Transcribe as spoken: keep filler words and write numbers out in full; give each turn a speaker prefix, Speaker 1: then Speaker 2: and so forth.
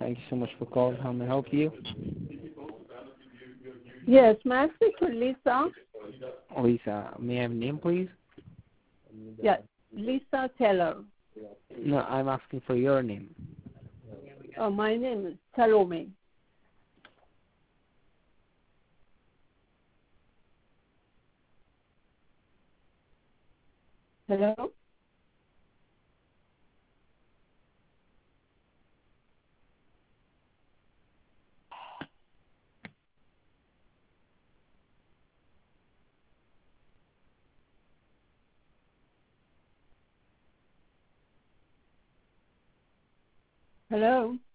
Speaker 1: Thank you so much for calling. How may I help you?
Speaker 2: Yes, may I speak to Lisa?
Speaker 1: Lisa, may I have a name, please?
Speaker 2: Yes, Lisa Taylor.
Speaker 1: No, I'm asking for your name.
Speaker 2: Uh, my name is Salome. Hello? Hello?